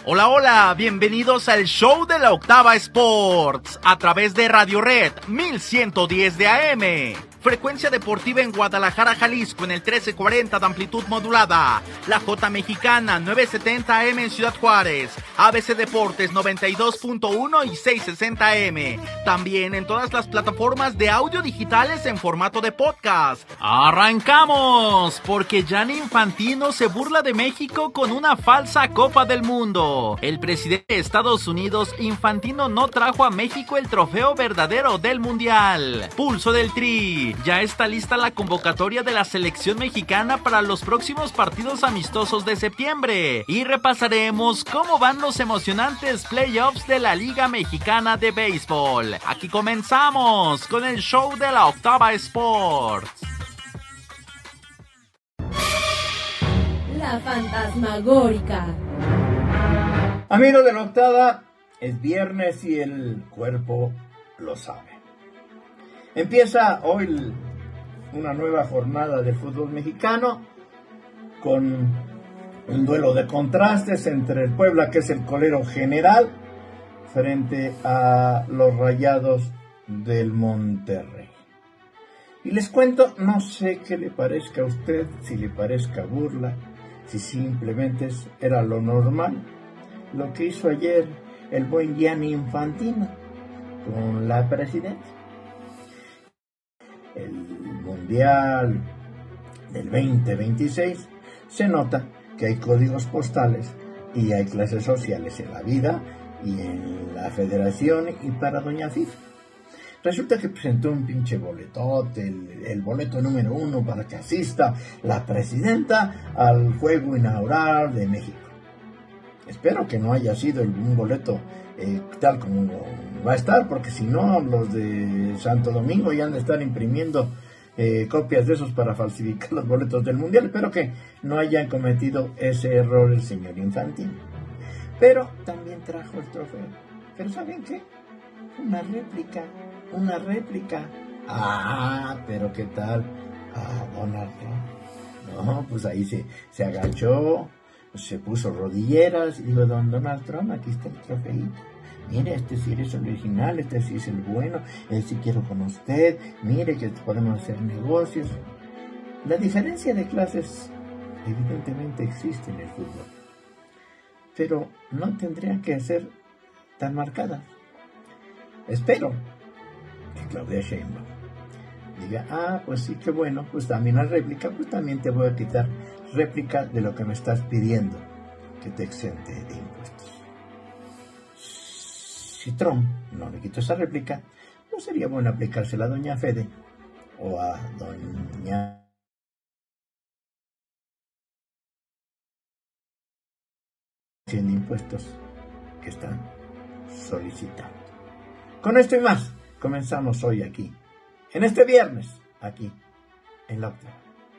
Hola, hola, bienvenidos al show de la Octava Sports, a través de Radio Red 1110 de AM. Frecuencia deportiva en Guadalajara, Jalisco, en el 1340 de amplitud modulada. La J Mexicana, 970 AM en Ciudad Juárez. ABC Deportes, 92.1 y 660 AM. También en todas las plataformas de audio digitales en formato de podcast. ¡Arrancamos! Porque Gianni Infantino se burla de México con una falsa Copa del Mundo. El presidente de Estados Unidos, Infantino, no trajo a México el trofeo verdadero del Mundial. Pulso del Tri. Ya está lista la convocatoria de la selección mexicana para los próximos partidos amistosos de septiembre. Y repasaremos cómo van los emocionantes playoffs de la Liga Mexicana de Béisbol. Aquí comenzamos con el show de la Octava Sports. La fantasmagórica. Amigos de la Octava, es viernes y el cuerpo lo sabe. Empieza hoy una nueva jornada de fútbol mexicano con un duelo de contrastes entre el Puebla, que es el colero general, frente a los Rayados del Monterrey. Y les cuento, no sé qué le parezca a usted, si le parezca burla, si simplemente era lo normal, lo que hizo ayer el buen Gianni Infantino con la presidencia. El Mundial del 2026 se nota que hay códigos postales y hay clases sociales en la vida y en la federación y para doña FIFA. Resulta que presentó un pinche boletote, el boleto número 1 para que asista la presidenta al juego inaugural de México. Espero que no haya sido un boleto tal como va a estar, porque si no, los de Santo Domingo ya han de estar imprimiendo copias de esos para falsificar los boletos del Mundial. Espero que no hayan cometido ese error el señor Infantino. Pero también trajo el trofeo. ¿Pero saben qué? Una réplica. Ah, pero ¿qué tal? Donald Trump. No, pues ahí se agachó, se puso rodilleras y digo, Donald Trump, aquí está el trofeito. Mire, este sí es el original, este sí es el bueno, sí quiero con usted, mire que podemos hacer negocios. La diferencia de clases evidentemente existe en el fútbol, pero no tendrían que ser tan marcadas. Espero que Claudia Sheinbaum diga, pues sí, qué bueno, pues también la réplica, pues también te voy a quitar réplica de lo que me estás pidiendo, que te exente de impuestos. Si Trump no le quitó esa réplica, no sería bueno aplicársela a doña Fede o a doña de impuestos que están solicitando. Con esto y más, comenzamos hoy aquí, en este viernes, aquí, en la Octava.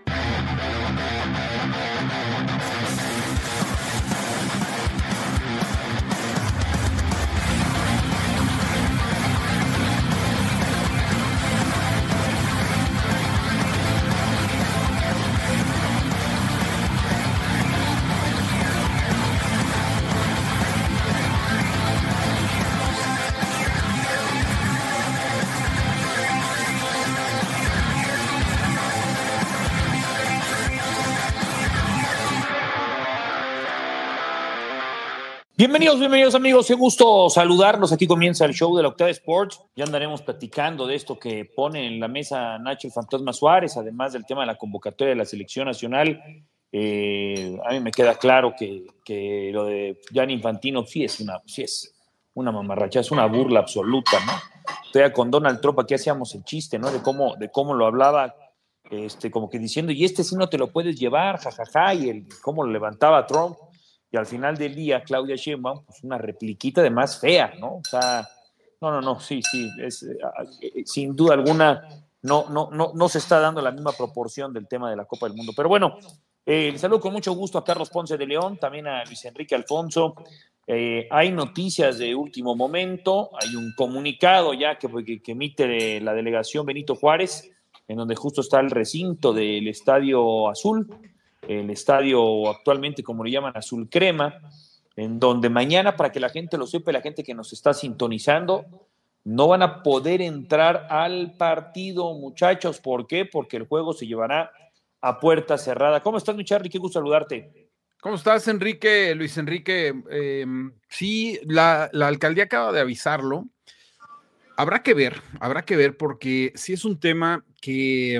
Bienvenidos amigos, qué gusto saludarlos. Aquí comienza el show de la Octava Sports. Ya andaremos platicando de esto que pone en la mesa Nacho el Fantasma Suárez, además del tema de la convocatoria de la selección nacional. A mí me queda claro que lo de Gianni Infantino sí es una mamarracha, es una burla absoluta, ¿no? Todavía con Donald Trump aquí hacíamos el chiste, ¿no? De cómo lo hablaba, como que diciendo, y sí no te lo puedes llevar, jajaja, y cómo lo levantaba Trump. Y al final del día, Claudia Sheinbaum, pues una repliquita de más fea, ¿no? O sea, sí, sin duda alguna, no se está dando la misma proporción del tema de la Copa del Mundo. Pero bueno, les saludo con mucho gusto a Carlos Ponce de León, también a Luis Enrique Alfonso. Hay noticias de último momento, hay un comunicado ya que emite la delegación Benito Juárez, en donde justo está el recinto del Estadio Azul, el estadio actualmente, como le llaman, azul crema, en donde mañana, para que la gente lo sepa, la gente que nos está sintonizando, no van a poder entrar al partido, muchachos. ¿Por qué? Porque el juego se llevará a puerta cerrada. ¿Cómo estás, mi Charly? Qué gusto saludarte. ¿Cómo estás, Enrique? Luis Enrique, sí, la alcaldía acaba de avisarlo. Habrá que ver, porque sí es un tema que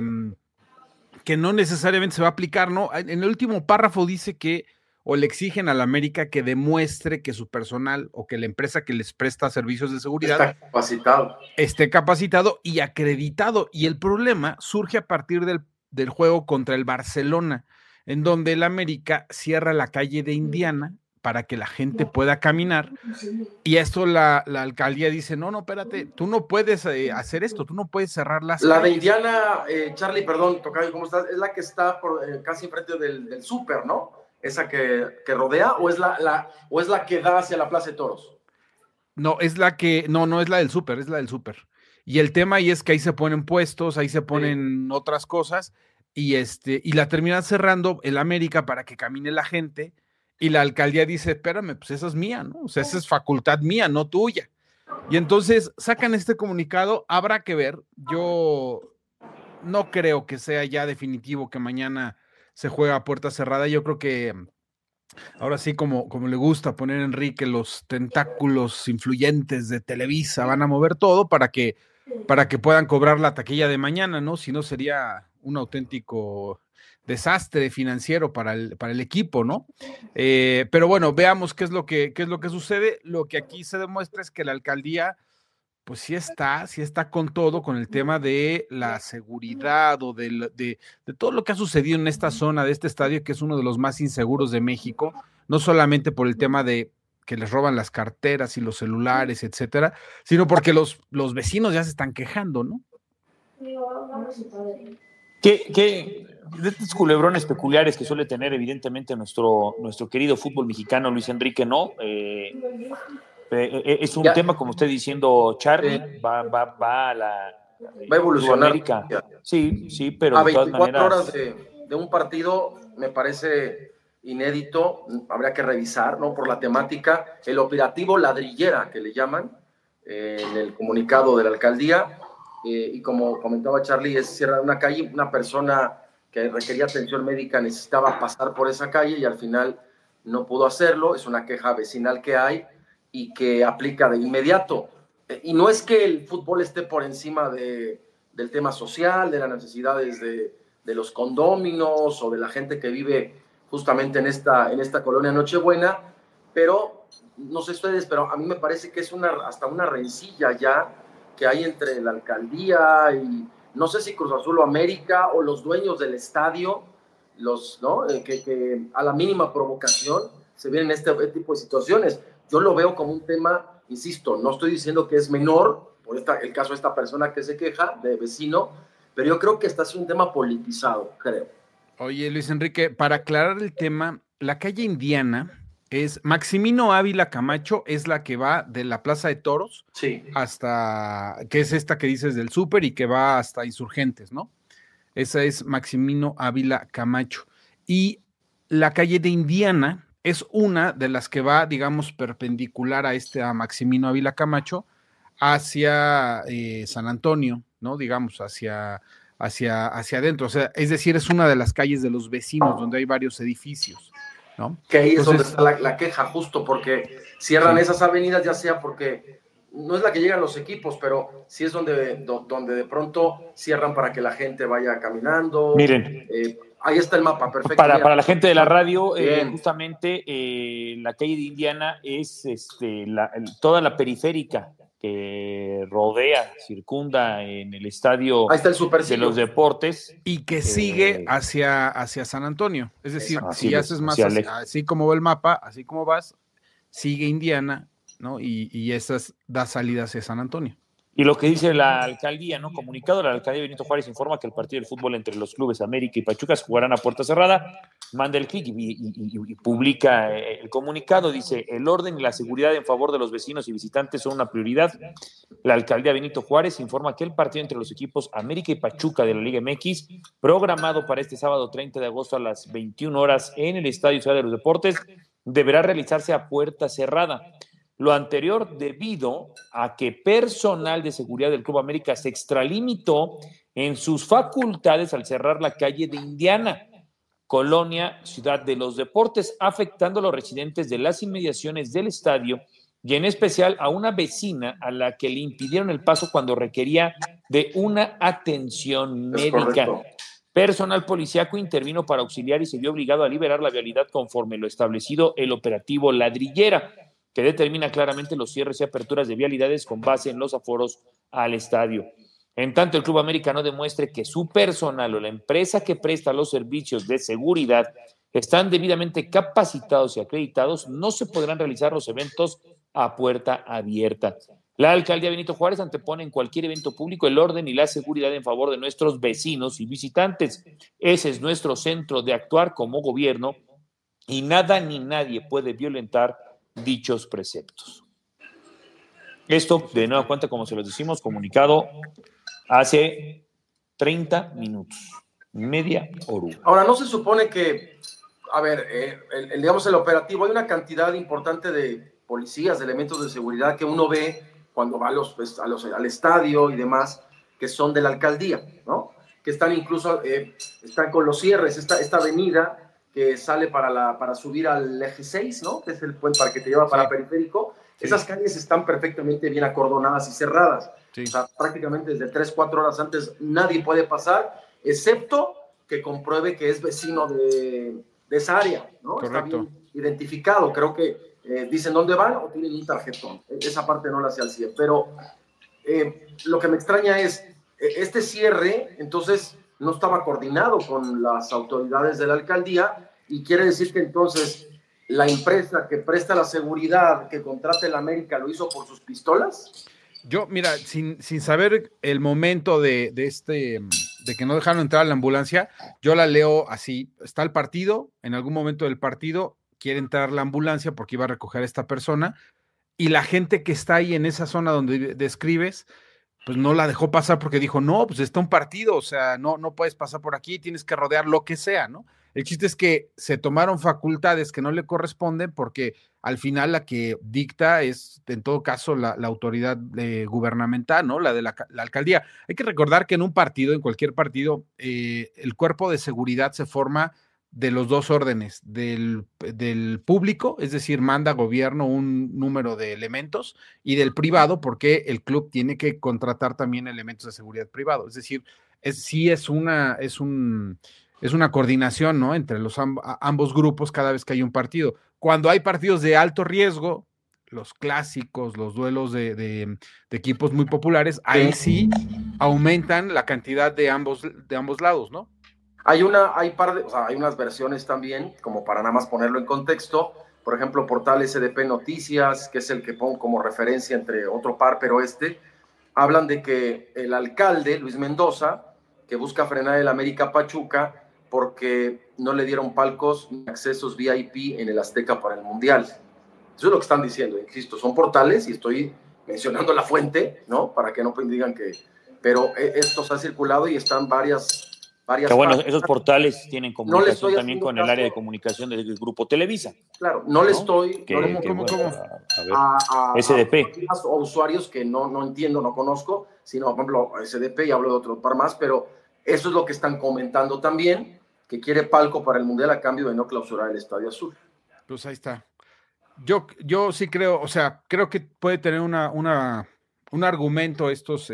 no necesariamente se va a aplicar, ¿no? En el último párrafo dice que, o le exigen a la América que demuestre que su personal o que la empresa que les presta servicios de seguridad esté capacitado y acreditado. Y el problema surge a partir del juego contra el Barcelona, en donde el América cierra la calle de Indiana para que la gente pueda caminar, y esto la alcaldía dice, no, espérate, tú no puedes hacer esto, tú no puedes cerrar las calles. De Indiana, Charly, perdón, tocayo, ¿cómo estás? Es la que está casi enfrente del súper, ¿no? Esa que rodea, ¿o es la que da hacia la Plaza de Toros? No, es la que, no es la del súper, es la del súper. Y el tema ahí es que ahí se ponen puestos, ahí se ponen otras cosas, y la terminan cerrando el América para que camine la gente, y la alcaldía dice, espérame, pues esa es mía, ¿no? O sea, esa es facultad mía, no tuya. Y entonces sacan este comunicado, habrá que ver. Yo no creo que sea ya definitivo que mañana se juega a puerta cerrada. Yo creo que ahora sí, como le gusta poner Enrique, los tentáculos influyentes de Televisa van a mover todo para que puedan cobrar la taquilla de mañana, ¿no? Si no, sería un auténtico desastre financiero para el equipo, ¿no? Pero bueno, veamos qué es lo que sucede. Lo que aquí se demuestra es que la alcaldía, pues sí está con todo, con el tema de la seguridad o de todo lo que ha sucedido en esta zona de este estadio, que es uno de los más inseguros de México, no solamente por el tema de que les roban las carteras y los celulares, etcétera, sino porque los vecinos ya se están quejando, ¿no? ¿Qué de estos culebrones peculiares que suele tener evidentemente nuestro querido fútbol mexicano, Luis Enrique, ¿no? Es un tema, como usted diciendo, Charly, va a evolucionar. Sí, pero a de todas 24 maneras... horas de un partido me parece inédito, habría que revisar, ¿no? Por la temática, el operativo ladrillera que le llaman en el comunicado de la alcaldía, y como comentaba Charly, es cierrar una calle, una persona que requería atención médica necesitaba pasar por esa calle y al final no pudo hacerlo, es una queja vecinal que hay y que aplica de inmediato. Y no es que el fútbol esté por encima del tema social, de las necesidades de los condóminos o de la gente que vive justamente en esta colonia Nochebuena, pero no sé ustedes, pero a mí me parece que es hasta una rencilla ya que hay entre la alcaldía y no sé si Cruz Azul o América o los dueños del estadio, ¿no? que a la mínima provocación se vienen este tipo de situaciones. Yo lo veo como un tema, insisto, no estoy diciendo que es menor, por el caso de esta persona que se queja, de vecino, pero yo creo que está siendo un tema politizado, creo. Oye, Luis Enrique, para aclarar el tema, la calle Indiana es Maximino Ávila Camacho, es la que va de la Plaza de Toros hasta, que es esta que dices del súper y que va hasta Insurgentes, ¿no? Esa es Maximino Ávila Camacho. Y la calle de Indiana es una de las que va, digamos, perpendicular a Maximino Ávila Camacho hacia San Antonio, ¿no? Digamos, hacia adentro. O sea, es decir, es una de las calles de los vecinos donde hay varios edificios, ¿no? Que ahí es donde está la queja, justo porque cierran esas avenidas, ya sea porque no es la que llegan los equipos, pero sí es donde de pronto cierran para que la gente vaya caminando. Miren, ahí está el mapa, perfecto. Para la gente de la radio, justamente la calle de Indiana es toda la periférica que rodea, circunda en el estadio de los deportes. Y que sigue hacia San Antonio. Es decir, si haces más así como va el mapa, así como vas, sigue Indiana, ¿no? Y esas da salida hacia San Antonio. Y lo que dice la alcaldía, ¿no? Comunicado, la alcaldía Benito Juárez informa que el partido de fútbol entre los clubes América y Pachuca se jugarán a puerta cerrada. Manda el clic y publica el comunicado. Dice, el orden y la seguridad en favor de los vecinos y visitantes son una prioridad. La alcaldía Benito Juárez informa que el partido entre los equipos América y Pachuca de la Liga MX, programado para este sábado 30 de agosto a las 21 horas en el Estadio Ciudad de los Deportes, deberá realizarse a puerta cerrada. Lo anterior debido a que personal de seguridad del Club América se extralimitó en sus facultades al cerrar la calle de Indiana, Colonia Ciudad de los Deportes, afectando a los residentes de las inmediaciones del estadio y en especial a una vecina a la que le impidieron el paso cuando requería de una atención médica. Personal policíaco intervino para auxiliar y se vio obligado a liberar la vialidad conforme lo establecido el operativo Ladrillera, que determina claramente los cierres y aperturas de vialidades con base en los aforos al estadio. En tanto, el Club América no demuestre que su personal o la empresa que presta los servicios de seguridad están debidamente capacitados y acreditados, no se podrán realizar los eventos a puerta abierta. La alcaldía Benito Juárez antepone en cualquier evento público el orden y la seguridad en favor de nuestros vecinos y visitantes. Ese es nuestro centro de actuar como gobierno y nada ni nadie puede violentar dichos preceptos. Esto, de nueva cuenta, como se los decimos, comunicado hace 30 minutos, media hora. Ahora, ¿no se supone que, a ver, digamos el operativo, hay una cantidad importante de policías, de elementos de seguridad que uno ve cuando va al estadio y demás, que son de la alcaldía, ¿no? Que están incluso, están con los cierres, esta avenida que sale para subir al eje 6, ¿no? Que es el puente para que te lleva para Periférico. Sí. Esas calles están perfectamente bien acordonadas y cerradas. Sí. O sea, prácticamente desde 3-4 horas antes nadie puede pasar, excepto que compruebe que es vecino de esa área, ¿no? Correcto. Está bien identificado. Creo que dicen dónde van o tienen un tarjetón. Esa parte no la sé al 100. Pero lo que me extraña es este cierre, entonces no estaba coordinado con las autoridades de la alcaldía y quiere decir que entonces la empresa que presta la seguridad, que contrata el América, ¿lo hizo por sus pistolas? Yo, mira, sin saber el momento de que no dejaron entrar a la ambulancia, yo la leo así: está el partido, en algún momento del partido quiere entrar la ambulancia porque iba a recoger a esta persona, y la gente que está ahí en esa zona donde describes, pues no la dejó pasar porque dijo, no, pues está un partido, o sea, no puedes pasar por aquí, tienes que rodear lo que sea, ¿no? El chiste es que se tomaron facultades que no le corresponden porque al final la que dicta es, en todo caso, la autoridad gubernamental, ¿no? La de la alcaldía. Hay que recordar que en un partido, en cualquier partido, el cuerpo de seguridad se forma de los dos órdenes, del público, es decir, manda gobierno un número de elementos, y del privado, porque el club tiene que contratar también elementos de seguridad privado. Es decir, es una coordinación, ¿no? Entre ambos grupos cada vez que hay un partido. Cuando hay partidos de alto riesgo, los clásicos, los duelos de equipos muy populares, ahí sí aumentan la cantidad de ambos lados, ¿no? Hay unas versiones también, como para nada más ponerlo en contexto. Por ejemplo, portal SDP Noticias, que es el que pongo como referencia entre otro par, pero hablan de que el alcalde, Luis Mendoza, que busca frenar el América Pachuca porque no le dieron palcos ni accesos VIP en el Azteca para el Mundial. Eso es lo que están diciendo, insisto, son portales y estoy mencionando la fuente, ¿no? Para que no digan que... Pero esto se ha circulado y están varias que bueno, esos portales tienen comunicación también con el área de comunicación del grupo Televisa. Claro, no le estoy... ¿Cómo? A SDP. O usuarios que no entiendo, no conozco, sino, por ejemplo, SDP, y hablo de otro par más, pero eso es lo que están comentando también, que quiere palco para el Mundial a cambio de no clausurar el Estadio Azul. Pues ahí está. Yo sí creo, o sea, creo que puede tener un argumento estos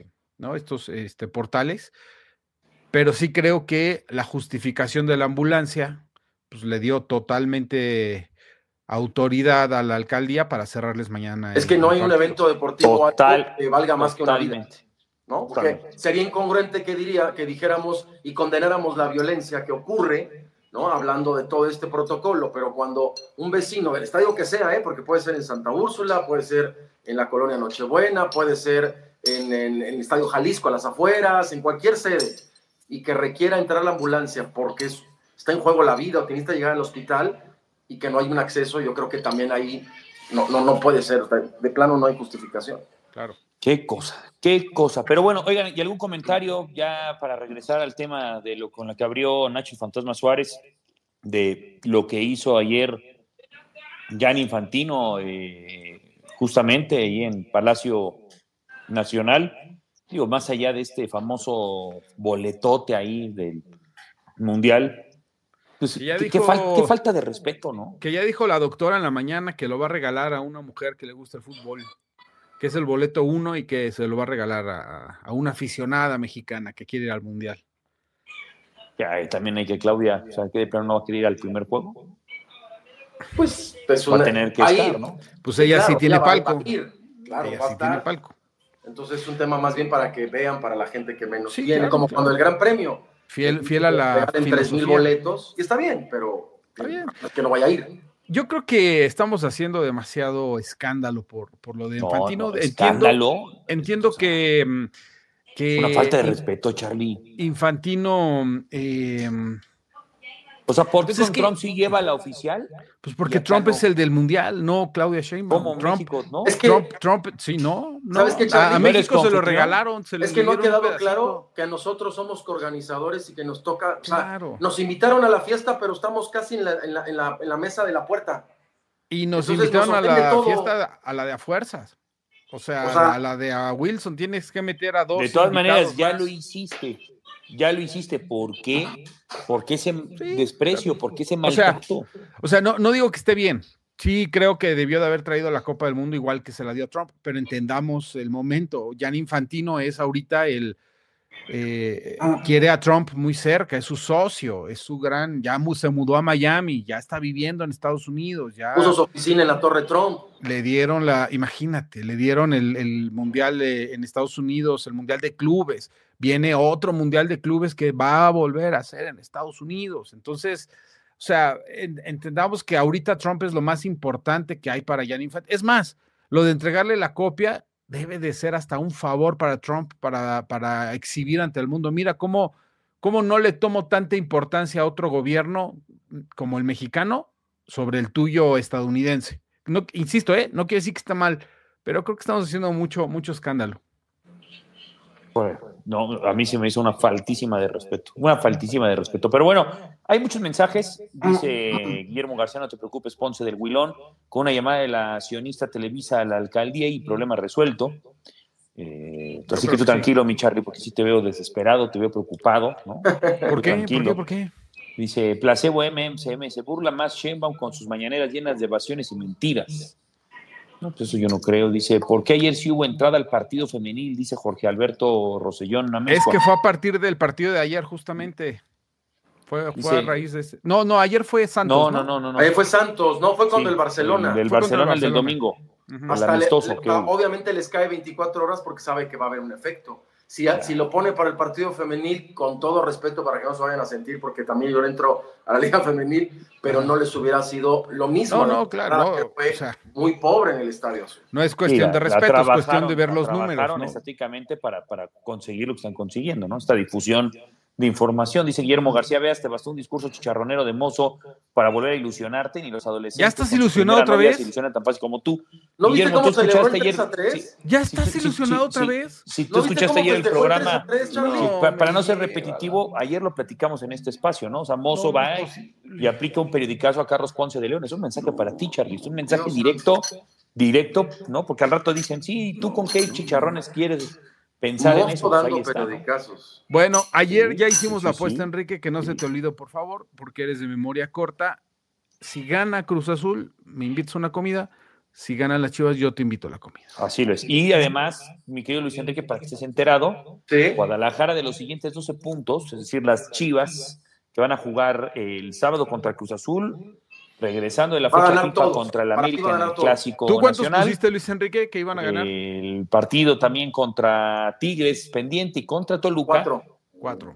portales, pero sí creo que la justificación de la ambulancia pues le dio totalmente autoridad a la alcaldía para cerrarles mañana. Es que no hay un evento deportivo que valga más que una vida, ¿no? Porque sería incongruente que dijéramos y condenáramos la violencia que ocurre, ¿no? Hablando de todo este protocolo, pero cuando un vecino, el estadio que sea, porque puede ser en Santa Úrsula, puede ser en la colonia Nochebuena, puede ser en el Estadio Jalisco a las afueras, en cualquier sede, y que requiera entrar la ambulancia porque está en juego la vida o que necesita llegar al hospital y que no hay un acceso, yo creo que también ahí no puede ser, de plano no hay justificación. Claro. Qué cosa. Pero bueno, oigan, ¿y algún comentario ya para regresar al tema de con la que abrió Nacho Fantasma Suárez, de lo que hizo ayer Gianni Infantino, justamente ahí en Palacio Nacional, digo, más allá de este famoso boletote ahí del Mundial, pues qué falta de respeto, ¿no? Que ya dijo la doctora en la mañana que lo va a regalar a una mujer que le gusta el fútbol, que es el boleto 1 y que se lo va a regalar a una aficionada mexicana que quiere ir al Mundial. Ya, también hay que Claudia, o sea, que de plano no va a querer ir al primer juego. Pues va a tener que estar, ¿no? Pues ella sí tiene palco. Claro, ella va a sí estar. Tiene palco. Entonces es un tema más bien para que vean, para la gente que menos Sí, tiene, claro, como claro. cuando el Gran Premio. Fiel a la en 3,000 boletos, y está bien, pero que no vaya a ir. Yo creo que estamos haciendo demasiado escándalo por lo de Infantino. No, escándalo. Entiendo que una falta de respeto, Charlie. Infantino. O sea, ¿por qué con Trump sí lleva la oficial? Pues porque Trump es el del Mundial, no Claudia Sheinbaum. ¿Cómo México, no? Es que Trump, sí, no. ¿Sabes qué, Charlie? A México se lo regalaron. Es que no ha quedado claro que a nosotros somos coorganizadores y que nos toca. Claro. O sea, nos invitaron a la fiesta, pero estamos casi en la mesa de la puerta. Y nos invitaron a la fiesta, a la de a fuerzas. O sea, a la de a Wilson, tienes que meter a 2. De todas maneras, ya lo hiciste. ¿Por qué? ¿Por qué ese desprecio? ¿Por qué ese maltrato? O sea, no digo que esté bien. Sí, creo que debió de haber traído la Copa del Mundo igual que se la dio a Trump, pero entendamos el momento. Gianni Infantino es ahorita quiere a Trump muy cerca, es su socio, es su se mudó a Miami, ya está viviendo en Estados Unidos, ya puso su oficina en la Torre Trump. Le dieron el Mundial en Estados Unidos, el Mundial de Clubes, viene otro Mundial de Clubes que va a volver a ser en Estados Unidos, entonces, o sea, entendamos que ahorita Trump es lo más importante que hay para Gianni Infantino. Es más, lo de entregarle la copia debe de ser hasta un favor para Trump para exhibir ante el mundo. Mira cómo no le tomo tanta importancia a otro gobierno como el mexicano sobre el tuyo estadounidense. No, insisto, no quiere decir que está mal, pero creo que estamos haciendo mucho escándalo. Bueno, no, a mí se me hizo una faltísima de respeto. Pero bueno, hay muchos mensajes. Dice Guillermo García, no te preocupes, Ponce del Huilón, con una llamada de la sionista Televisa a la alcaldía y problema resuelto. Así que tú tranquilo, mi Charlie, porque sí te veo desesperado, te veo preocupado, ¿no? ¿Por qué? Dice, placebo MMCM, se burla más Sheinbaum con sus mañaneras llenas de evasiones y mentiras. No, pues eso yo no creo. Dice, ¿por qué ayer sí hubo entrada al partido femenil? Dice Jorge Alberto Rosellón. Es que fue a partir del partido de ayer, justamente. Fue a raíz de ese. No, ayer fue Santos. No. Ayer fue Santos, no, fue contra el Barcelona. El Barcelona, el del domingo. Hasta obviamente les cae 24 horas porque sabe que va a haber un efecto. Si lo pone para el partido femenil, con todo respeto para que no se vayan a sentir, porque también yo le entro a la liga femenil, pero no les hubiera sido lo mismo. No, claro. Fue muy pobre en el estadio. No es cuestión de respeto, es cuestión de ver los números, ¿no? Estáticamente para conseguir lo que están consiguiendo, ¿no? Esta difusión de información. Dice Guillermo García, veas, te bastó un discurso chicharronero de mozo para volver a ilusionarte, ni los adolescentes. ¿Ya estás ilusionado otra vez? Se ilusionan tan fácil como tú. ¿No Guillermo, viste cómo celebró el 3-3? Sí, ¿Ya estás ilusionado otra vez? Si tú escuchaste ayer el programa, el para no ser repetitivo, ayer lo platicamos en este espacio, ¿no? O sea, mozo va y aplica un periodicazo a Carlos Ponce de León. Es un mensaje para ti, Charlie, es un mensaje directo, ¿no? Porque al rato dicen, sí, ¿tú con qué chicharrones quieres pensar en eso? Pues ahí está, ¿no? Bueno, ayer ya hicimos la apuesta, Enrique, que no se te olvide, por favor, porque eres de memoria corta. Si gana Cruz Azul, me invitas a una comida. Si ganan las Chivas, yo te invito a la comida. Así lo es. Y además, mi querido Luis Enrique, para que estés enterado, Guadalajara de los siguientes 12 puntos, es decir, las Chivas, que van a jugar el sábado contra Cruz Azul, regresando de la fecha FIFA contra el América en el Clásico Nacional. ¿Tú cuántos Nacional. Pusiste, Luis Enrique, que iban a ganar? El partido también contra Tigres pendiente y contra Toluca. 4.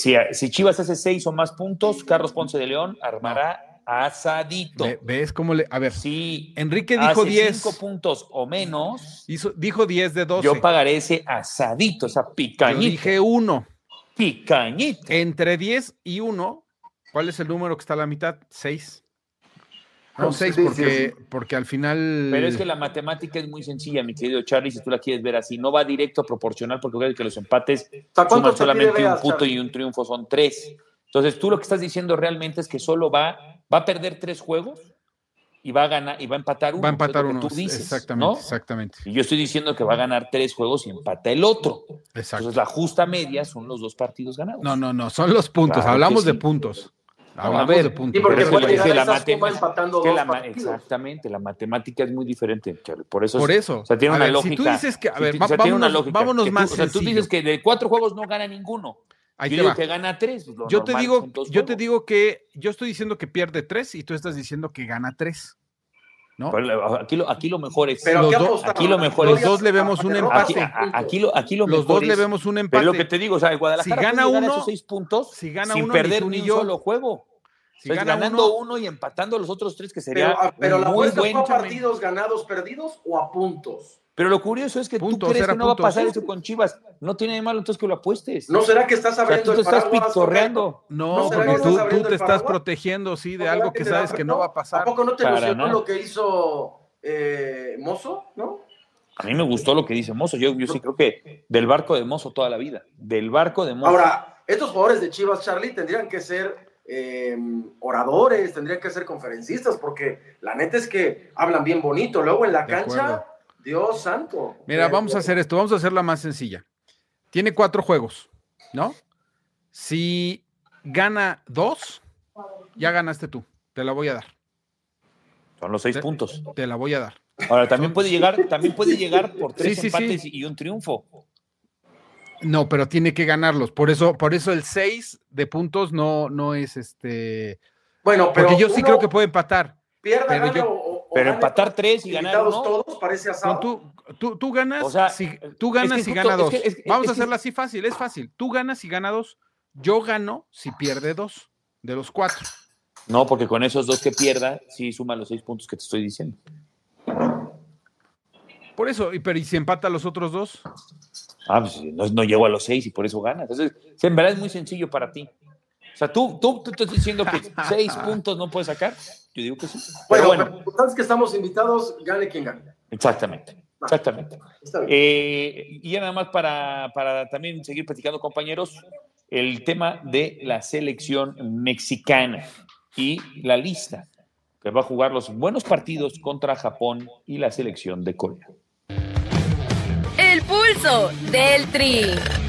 Si Chivas hace 6 o más puntos, Carlos Ponce de León armará asadito. ¿Ves cómo le...? A ver, si Enrique dijo 10. 5 puntos o menos. Dijo 10 de 12. Yo pagaré ese asadito, esa picañita. Yo dije 1. Picañita. Entre 10 y 1, ¿cuál es el número que está a la mitad? 6. No, 6 porque al final... Pero es que la matemática es muy sencilla, mi querido Charlie, si tú la quieres ver así. No va directo a proporcional porque creo que los empates suman solamente un punto y un triunfo son 3. Entonces tú lo que estás diciendo realmente es que solo va a perder 3 juegos y va a ganar, y va a empatar uno. Va a empatar es lo que uno, tú dices, exactamente, ¿no? exactamente. Y yo estoy diciendo que va a ganar 3 juegos y empata el otro. Exacto. Entonces la justa media son los 2 partidos ganados. No, son los puntos, Claro hablamos que de sí. puntos. No, Hablamos a ver, de puntos. Sí, porque Pero puede es que llegar la esa suma matemática- empatando es que dos la partidos. exactamente, la matemática es muy diferente, Charlie. Por eso. Por eso. O sea, tiene A una ver, lógica. si tú dices que, a ver, o sea, tiene una lógica. vámonos Que tú- más o sea, tú sencillo. dices que de 4 juegos no gana ninguno. Ahí Yo te digo va. que gana 3. Pues lo Yo te normal digo, son 2 yo te juegos. digo que yo estoy diciendo que pierde 3 y tú estás diciendo que gana 3. ¿No? Pero aquí lo mejor es. Pero Los ¿qué dos- apostaron? aquí lo mejor es- Los dos le vemos un Derrotas empate. o puntos. Aquí lo Los mejor dos le es- vemos un Pero empate. es lo que te digo, o sea, Guadalajara Si puede gana llegar a uno- esos 6 puntos si gana sin uno, ni perder tú ni ni un yo. solo juego. Si Entonces, gana ganando uno, uno y empatando los otros 3, que sería Pero la muy apuesta buen. fue a partidos ganados, perdidos o a puntos. Pero lo curioso es que Puntos, tú crees era que no va a puntos. pasar eso con Chivas. No tiene de malo entonces que lo apuestes. ¿No será que estás o sea, abriendo tú te el estás paraguas? pitorreando. no, ¿No será porque que estás tú abriendo te el estás paraguas? protegiendo, sí, de ¿No será algo que te da sabes que fresco? no va a pasar. ¿A poco no te Para emocionó nada. lo que hizo Mozo? ¿No? A mí me gustó lo que dice Mozo. Yo sí creo que del barco de Mozo toda la vida. Del barco de Mozo. Ahora, estos jugadores de Chivas, Charlie, tendrían que ser oradores, tendrían que ser conferencistas, porque la neta es que hablan bien bonito. Luego en la De cancha, acuerdo. Dios santo. Mira, vamos a hacer esto, vamos a hacerla más sencilla. Tiene 4 juegos, ¿no? Si gana 2, ya ganaste tú. Te la voy a dar. Son los 6 puntos. Te la voy a dar. Ahora, también puede llegar por 3 Sí, empates y un triunfo. No, pero tiene que ganarlos. Por eso el 6 de puntos no es Bueno, pero porque yo sí uno creo que puede empatar. pierda, pero gane yo- o pero gane empatar todos, 3 y ganar invitados 1. todos, parece asado. No, tú ganas, O sea, tú ganas es que y justo- gana 2. es que- Vamos es a que- hacerla así fácil, es fácil. Tú ganas y gana 2. Yo gano si pierde 2 de los 4. No, porque con esos 2 que pierda, sí suma los 6 puntos que te estoy diciendo. Por eso, pero ¿y si empata los otros 2? Ah, pues no llego a los 6 y por eso ganas. Entonces, en verdad es muy sencillo para ti. O sea, tú estás diciendo que 6 puntos no puedes sacar. Yo digo que sí. Bueno, Pero pero lo importante es que estamos invitados, gane quien gane. exactamente. Está bien. Y ya nada más para también seguir platicando, compañeros, el tema de la selección mexicana y la lista que va a jugar los buenos partidos contra Japón y la selección de Corea. El pulso del Tri.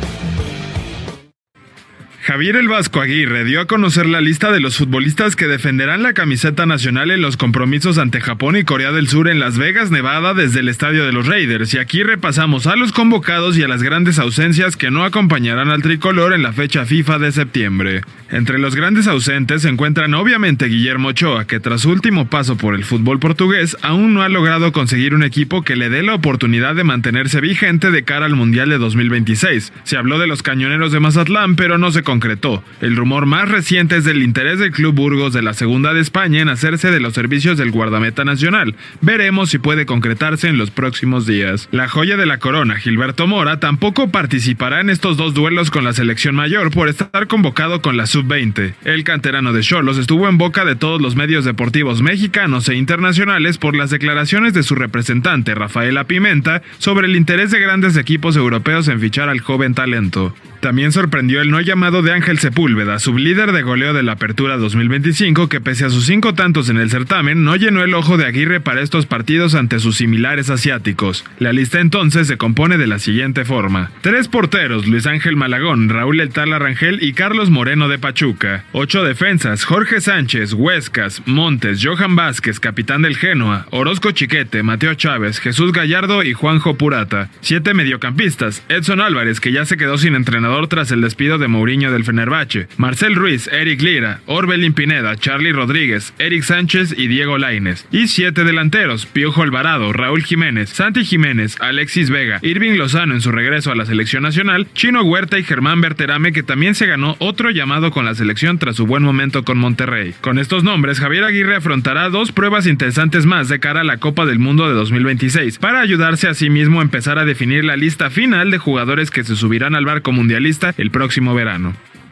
Javier El Vasco Aguirre dio a conocer la lista de los futbolistas que defenderán la camiseta nacional en los compromisos ante Japón y Corea del Sur en Las Vegas, Nevada, desde el estadio de los Raiders. Y aquí repasamos a los convocados y a las grandes ausencias que no acompañarán al tricolor en la fecha FIFA de septiembre. Entre los grandes ausentes se encuentran obviamente Guillermo Ochoa, que tras su último paso por el fútbol portugués aún no ha logrado conseguir un equipo que le dé la oportunidad de mantenerse vigente de cara al Mundial de 2026. Se habló de los Cañoneros de Mazatlán, pero no se concretó. El rumor más reciente es del interés del Club Burgos de la Segunda de España en hacerse de los servicios del guardameta nacional. Veremos si puede concretarse en los próximos días. La joya de la corona, Gilberto Mora, tampoco participará en estos 2 duelos con la selección mayor por estar convocado con la sub-20. El canterano de Xolos estuvo en boca de todos los medios deportivos mexicanos e internacionales por las declaraciones de su representante, Rafaela Pimenta, sobre el interés de grandes equipos europeos en fichar al joven talento. También sorprendió el no llamado de Ángel Sepúlveda, sublíder de goleo de la Apertura 2025, que pese a sus 5 tantos en el certamen, no llenó el ojo de Aguirre para estos partidos ante sus similares asiáticos. La lista entonces se compone de la siguiente forma: 3 porteros, Luis Ángel Malagón, Raúl El Tala Rangel y Carlos Moreno de Pachuca. 8 defensas, Jorge Sánchez, Huescas, Montes, Johan Vázquez, capitán del Genoa, Orozco Chiquete, Mateo Chávez, Jesús Gallardo y Juanjo Purata. 7 mediocampistas, Edson Álvarez, que ya se quedó sin entrenador tras el despido de Mourinho del Fenerbahce, Marcel Ruiz, Eric Lira, Orbelín Pineda, Charly Rodríguez, Eric Sánchez y Diego Lainez. Y 7 delanteros, Piojo Alvarado, Raúl Jiménez, Santi Jiménez, Alexis Vega, Irving Lozano en su regreso a la selección nacional, Chino Huerta y Germán Berterame, que también se ganó otro llamado con la selección tras su buen momento con Monterrey. Con estos nombres, Javier Aguirre afrontará 2 pruebas interesantes más de cara a la Copa del Mundo de 2026, para ayudarse a sí mismo a empezar a definir la lista final de jugadores que se subirán al barco mundialista el próximo verano.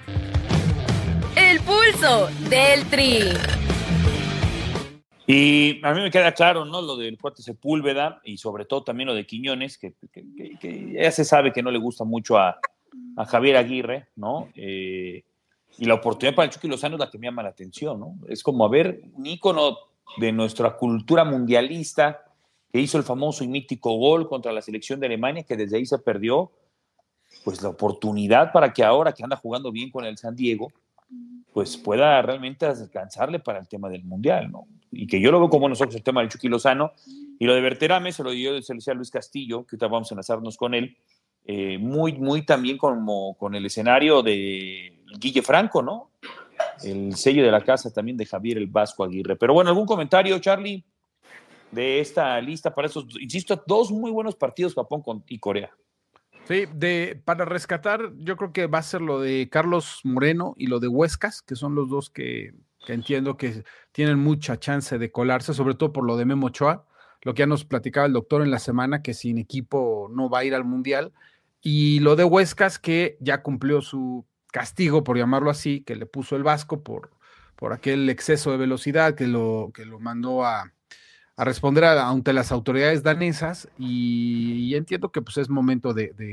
El pulso del Tri. Y a mí me queda claro, ¿no? Lo del cuate Sepúlveda y sobre todo también lo de Quiñones, que ya se sabe que no le gusta mucho a Javier Aguirre, ¿no? Y la oportunidad para el Chucky Lozano es la que me llama la atención, ¿no? Es como, a ver, un ícono de nuestra cultura mundialista, que hizo el famoso y mítico gol contra la selección de Alemania, que desde ahí se perdió, pues la oportunidad para que ahora que anda jugando bien con el San Diego, pues pueda realmente alcanzarle para el tema del Mundial, ¿no? Y que yo lo veo como nosotros el tema del Chucky Lozano, y lo de Berterame se lo decía Luis Castillo, que ahorita vamos a enlazarnos con él, muy también como con el escenario de Guille Franco, ¿no? El sello de la casa también de Javier el Vasco Aguirre. Pero bueno, ¿algún comentario, Charlie, de esta lista para esos, insisto, dos muy buenos partidos, Japón y Corea? Sí, para rescatar, yo creo que va a ser lo de Carlos Moreno y lo de Huescas, que son los dos que entiendo que tienen mucha chance de colarse, sobre todo por lo de Memo Ochoa, lo que ya nos platicaba el doctor en la semana, que sin equipo no va a ir al Mundial, y lo de Huescas, que ya cumplió su castigo, por llamarlo así, que le puso el Vasco por aquel exceso de velocidad que lo mandó a responder ante las autoridades danesas, y entiendo que pues es momento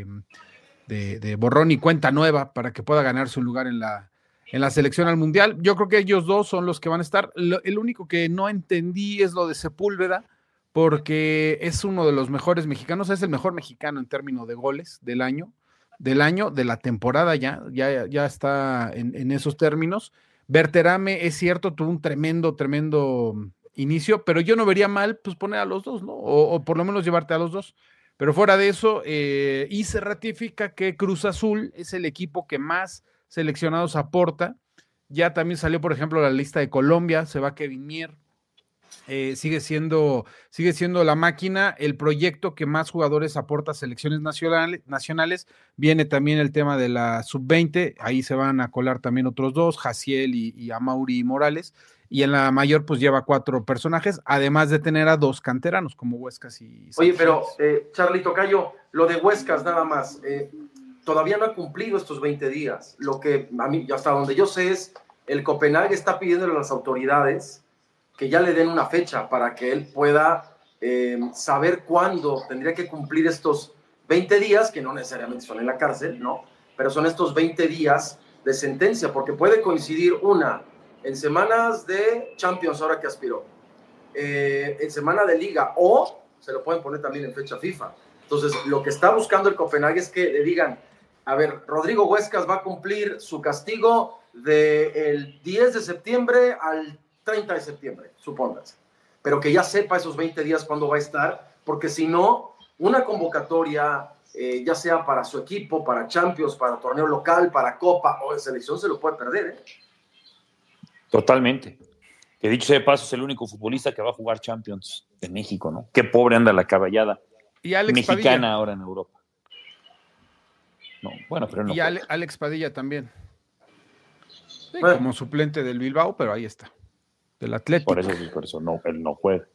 de borrón y cuenta nueva para que pueda ganarse un lugar en la selección al Mundial. Yo creo que ellos dos son los que van a estar. El único que no entendí es lo de Sepúlveda, porque es uno de los mejores mexicanos, es el mejor mexicano en términos de goles del año, de la temporada, ya está en esos términos. Berterame, es cierto, tuvo un tremendo inicio, pero yo no vería mal pues poner a los dos, ¿no? O por lo menos llevarte a los dos. Pero fuera de eso, y se ratifica que Cruz Azul es el equipo que más seleccionados aporta. Ya también salió, por ejemplo, la lista de Colombia, se va Kevin Mier. Sigue siendo la máquina, el proyecto que más jugadores aporta a selecciones nacionales. Viene también el tema de la sub-20, ahí se van a colar también otros dos, Jaciel y Amaury Morales, y en la mayor pues lleva 4 personajes, además de tener a 2 canteranos como Huescas y Santos. Oye, pero Charly Tocayo, lo de Huescas nada más, todavía no ha cumplido estos 20 días. Lo que a mí, hasta donde yo sé, es el Copenhague está pidiéndole a las autoridades que ya le den una fecha para que él pueda saber cuándo tendría que cumplir estos 20 días, que no necesariamente son en la cárcel, ¿no? Pero son estos 20 días de sentencia, porque puede coincidir en semanas de Champions, ahora que aspiró, en semana de Liga, o se lo pueden poner también en fecha FIFA. Entonces, lo que está buscando el Copenhague es que le digan, a ver, Rodrigo Huescas va a cumplir su castigo del 10 de septiembre al 30 de septiembre, supónganse, pero que ya sepa esos 20 días cuándo va a estar, porque si no, una convocatoria, ya sea para su equipo, para Champions, para torneo local, para Copa o de selección, se lo puede perder, Totalmente. Que dicho sea de paso, es el único futbolista que va a jugar Champions de México, ¿no? Qué pobre anda la caballada y Alex mexicana Padilla. Ahora en Europa. No, bueno, pero no. Y Alex Padilla también. Sí, bueno, como suplente del Bilbao, pero ahí está. Del Atlético. Por eso no, él no juega.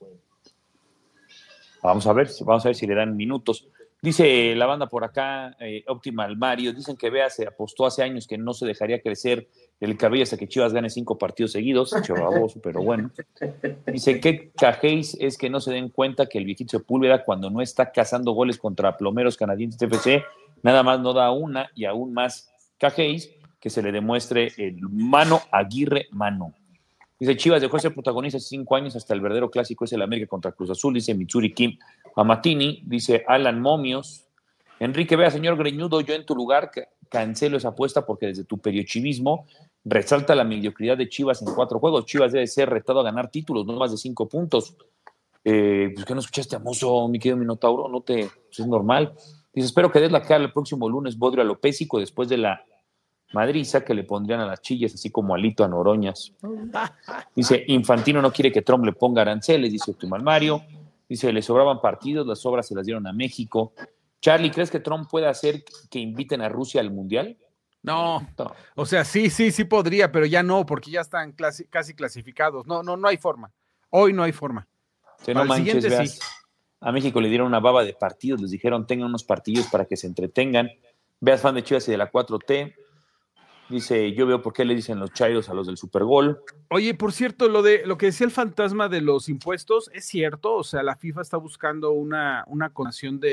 Vamos a ver si le dan minutos. Dice la banda por acá, Optimal Mario, dicen que Vea se apostó hace años que no se dejaría crecer el cabello hasta que Chivas gane 5 partidos seguidos, chavaboso, pero bueno. Dice que cajéis es que no se den cuenta que el viejito Sepúlveda, cuando no está cazando goles contra plomeros canadienses FC, nada más no da una, y aún más cajéis que se le demuestre el mano Aguirre mano. Dice Chivas dejó de ser protagonista hace 5 años, hasta el verdadero clásico es el América contra Cruz Azul, dice Mitsuri Kim Amatini, dice Alan Momios. Enrique Vea, señor Greñudo, yo en tu lugar cancelo esa apuesta porque desde tu periochivismo resalta la mediocridad de Chivas en 4 juegos. Chivas debe ser retado a ganar títulos, no más de 5 puntos. Pues que no escuchaste a Mozo, mi querido Minotauro, pues es normal. Dice, espero que des la cara el próximo lunes Bodrio a Lopésico después de la madriza que le pondrían a las Chillas, así como Alito a Noroñas. Dice, Infantino no quiere que Trump le ponga aranceles, dice Optimal Mario. Dice, le sobraban partidos, las sobras se las dieron a México. Charlie, ¿crees que Trump puede hacer que inviten a Rusia al Mundial? No. O sea, sí podría, pero ya no, porque ya están casi clasificados. No hay forma. Hoy no hay forma. No manches, veas, sí. A México le dieron una baba de partidos, les dijeron tengan unos partidos para que se entretengan. Veas, fan de Chivas y de la 4T. Dice, yo veo por qué le dicen los chairos a los del Supergol. Oye, por cierto, lo que decía el fantasma de los impuestos es cierto, o sea, la FIFA está buscando una condonación de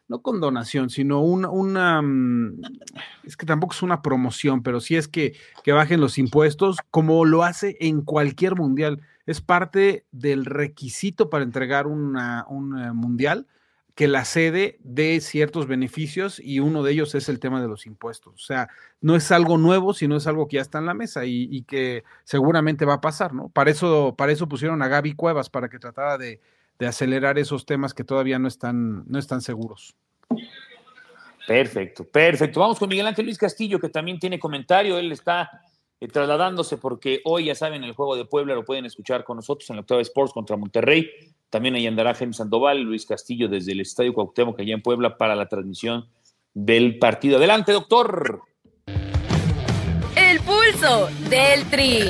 no con donación, sino es que tampoco es una promoción, pero sí es que bajen los impuestos, como lo hace en cualquier mundial. Es parte del requisito para entregar un mundial, que la sede dé ciertos beneficios, y uno de ellos es el tema de los impuestos. O sea, no es algo nuevo, sino es algo que ya está en la mesa y que seguramente va a pasar, ¿no? Para eso pusieron a Gaby Cuevas, para que tratara de acelerar esos temas que todavía no están seguros. Perfecto. Vamos con Miguel Ángel Luis Castillo, que también tiene comentario. Él está trasladándose porque hoy, ya saben, el juego de Puebla lo pueden escuchar con nosotros en la Octava Sports contra Monterrey. También ahí andará Jaime Sandoval, Luis Castillo desde el Estadio Cuauhtémoc allá en Puebla para la transmisión del partido. Adelante, doctor. El pulso del Tri.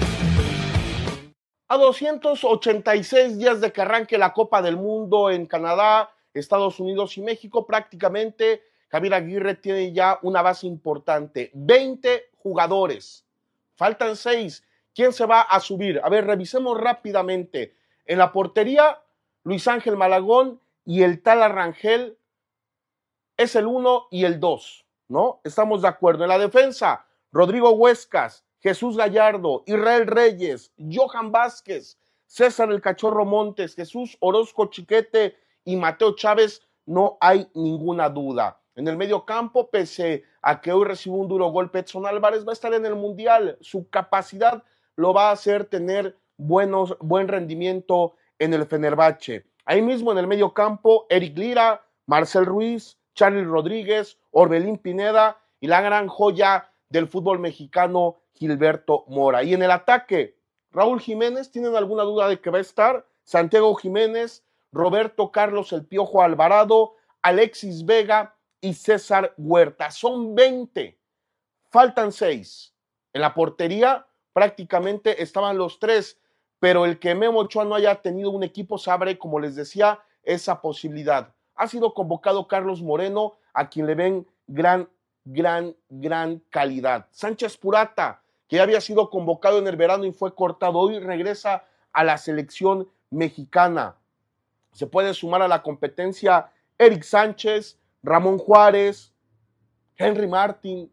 A 286 días de que arranque la Copa del Mundo en Canadá, Estados Unidos y México, prácticamente Javier Aguirre tiene ya una base importante. 20 jugadores. Faltan 6. ¿Quién se va a subir? A ver, revisemos rápidamente. En la portería, Luis Ángel Malagón y el Tala Rangel es el 1 y el 2, ¿no? Estamos de acuerdo. En la defensa, Rodrigo Huescas, Jesús Gallardo, Israel Reyes, Johan Vázquez, César el Cachorro Montes, Jesús Orozco Chiquete y Mateo Chávez, no hay ninguna duda. En el medio campo, pese a que hoy recibió un duro golpe, Edson Álvarez va a estar en el Mundial. Su capacidad lo va a hacer tener buen rendimiento en el Fenerbahce. Ahí mismo en el medio campo, Eric Lira, Marcel Ruiz, Charly Rodríguez, Orbelín Pineda y la gran joya del fútbol mexicano, Gilberto Mora. Y en el ataque, Raúl Jiménez, ¿tienen alguna duda de que va a estar? Santiago Jiménez, Roberto Carlos El Piojo Alvarado, Alexis Vega y César Huerta. Son 20, faltan 6. En la portería prácticamente estaban los 3, pero el que Memo Ochoa no haya tenido un equipo se abre, como les decía, esa posibilidad. Ha sido convocado Carlos Moreno, a quien le ven gran calidad. Sánchez Purata, que ya había sido convocado en el verano y fue cortado, hoy regresa a la selección mexicana. Se puede sumar a la competencia Eric Sánchez, Ramón Juárez, Henry Martin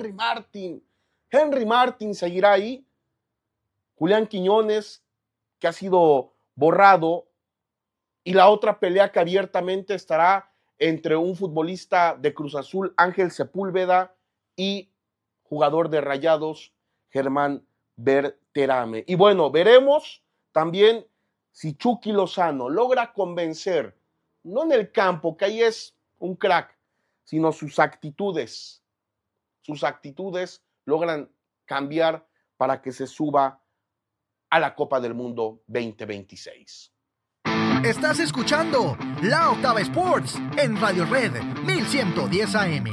seguirá ahí, Julián Quiñones, que ha sido borrado, y la otra pelea que abiertamente estará entre un futbolista de Cruz Azul, Ángel Sepúlveda, y jugador de Rayados, Germán Berterame. Y bueno, veremos también si Chucky Lozano logra convencer, no en el campo, que ahí es un crack, sino sus actitudes logran cambiar para que se suba a la Copa del Mundo 2026. Estás escuchando La Octava Sports en Radio Red 1110 AM.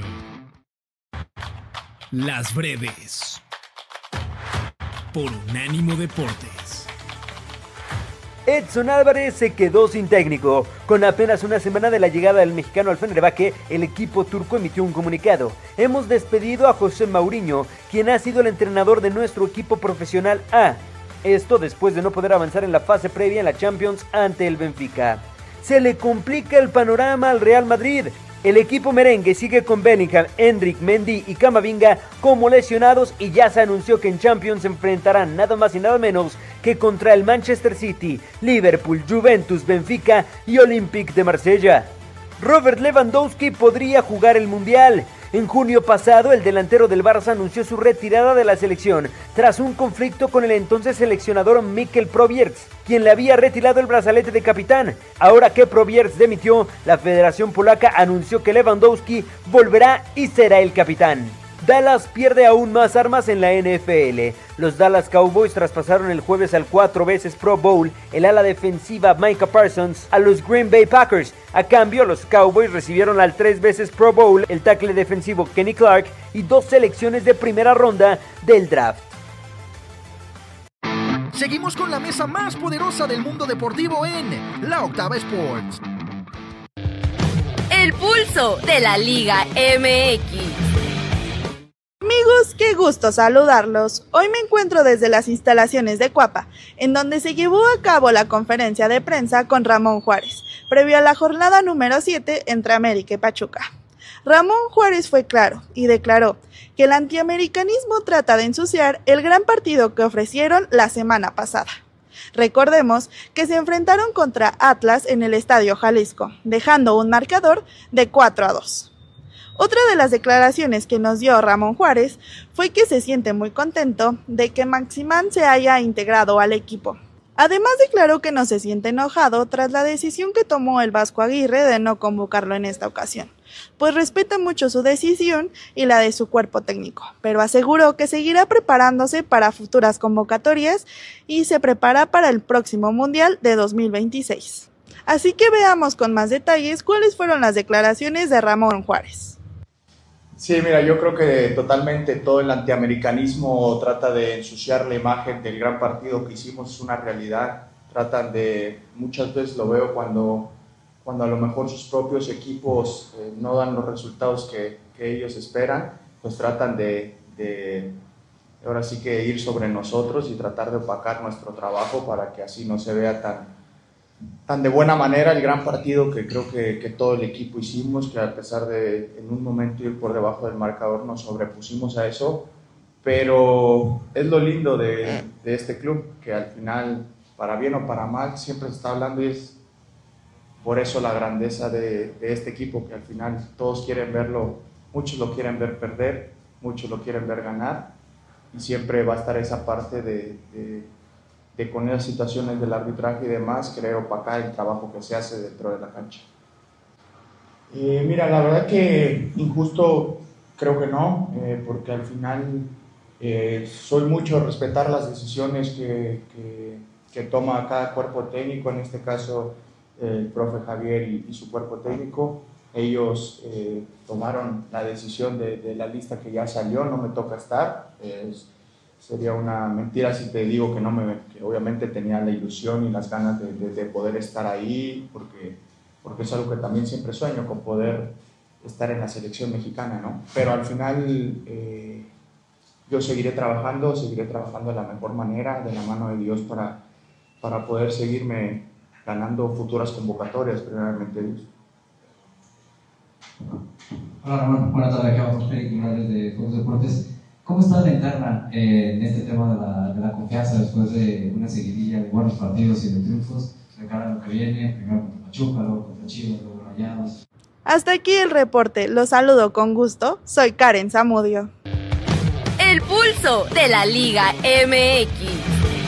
Las breves por Unánimo Deportes. Edson Álvarez se quedó sin técnico. Con apenas una semana de la llegada del mexicano al Fenerbahce, el equipo turco emitió un comunicado. Hemos despedido a José Mourinho, quien ha sido el entrenador de nuestro equipo profesional A. Esto después de no poder avanzar en la fase previa en la Champions ante el Benfica. Se le complica el panorama al Real Madrid. El equipo merengue sigue con Bellingham, Endrick, Mendy y Camavinga como lesionados, y ya se anunció que en Champions se enfrentarán nada más y nada menos que contra el Manchester City, Liverpool, Juventus, Benfica y Olympique de Marsella. Robert Lewandowski podría jugar el Mundial. En junio pasado, el delantero del Barça anunció su retirada de la selección tras un conflicto con el entonces seleccionador Mikel Probierz, quien le había retirado el brazalete de capitán. Ahora que Probierz dimitió, la Federación Polaca anunció que Lewandowski volverá y será el capitán. Dallas pierde aún más armas en la NFL. Los Dallas Cowboys traspasaron el jueves al 4 veces Pro Bowl el ala defensiva Micah Parsons a los Green Bay Packers. A cambio, los Cowboys recibieron al 3 veces Pro Bowl el tackle defensivo Kenny Clark y 2 selecciones de primera ronda del draft. Seguimos con la mesa más poderosa del mundo deportivo en La Octava Sports. El pulso de la Liga MX. Amigos, ¿qué Qué gusto saludarlos. Hoy me encuentro desde las instalaciones de Cuapa, en donde se llevó a cabo la conferencia de prensa con Ramón Juárez, previo a la jornada número 7 entre América y Pachuca. Ramón Juárez fue claro y declaró que el antiamericanismo trata de ensuciar el gran partido que ofrecieron la semana pasada. Recordemos que se enfrentaron contra Atlas en el Estadio Jalisco, dejando un marcador de 4-2. Otra de las declaraciones que nos dio Ramón Juárez fue que se siente muy contento de que Maximán se haya integrado al equipo. Además declaró que no se siente enojado tras la decisión que tomó el Vasco Aguirre de no convocarlo en esta ocasión, pues respeta mucho su decisión y la de su cuerpo técnico, pero aseguró que seguirá preparándose para futuras convocatorias y se prepara para el próximo Mundial de 2026. Así que veamos con más detalles cuáles fueron las declaraciones de Ramón Juárez. Sí, mira, yo creo que totalmente todo el antiamericanismo trata de ensuciar la imagen del gran partido que hicimos, es una realidad. Tratan de, muchas veces lo veo cuando a lo mejor sus propios equipos no dan los resultados que ellos esperan, pues tratan de ahora sí que ir sobre nosotros y tratar de opacar nuestro trabajo para que así no se vea tan de buena manera el gran partido que creo que todo el equipo hicimos, que a pesar de en un momento ir por debajo del marcador nos sobrepusimos a eso, pero es lo lindo de este club, que al final, para bien o para mal, siempre se está hablando y es por eso la grandeza de este equipo, que al final todos quieren verlo, muchos lo quieren ver perder, muchos lo quieren ver ganar, y siempre va a estar esa parte de con esas situaciones del arbitraje y demás, querer opacar el trabajo que se hace dentro de la cancha. Mira, la verdad que injusto creo que no, porque al final soy mucho respetar las decisiones que toma cada cuerpo técnico, en este caso el profe Javier y su cuerpo técnico. Ellos tomaron la decisión de la lista que ya salió, no me toca estar. Sería una mentira si te digo que obviamente tenía la ilusión y las ganas de poder estar ahí, porque es algo que también siempre sueño, con poder estar en la selección mexicana, ¿no? Pero al final yo seguiré trabajando de la mejor manera, de la mano de Dios, para poder seguirme ganando futuras convocatorias, primeramente Dios. Hola Ramón, buenas tardes, aquí vamos Félix Morales de Fox Deportes. ¿Cómo está la interna en este tema de la confianza después de una seguidilla de buenos partidos y de triunfos de cara a lo que viene, primero contra Pachuca, luego contra Chivas, luego Rayados? Hasta aquí el reporte, los saludo con gusto, soy Karen Zamudio. El pulso de la Liga MX.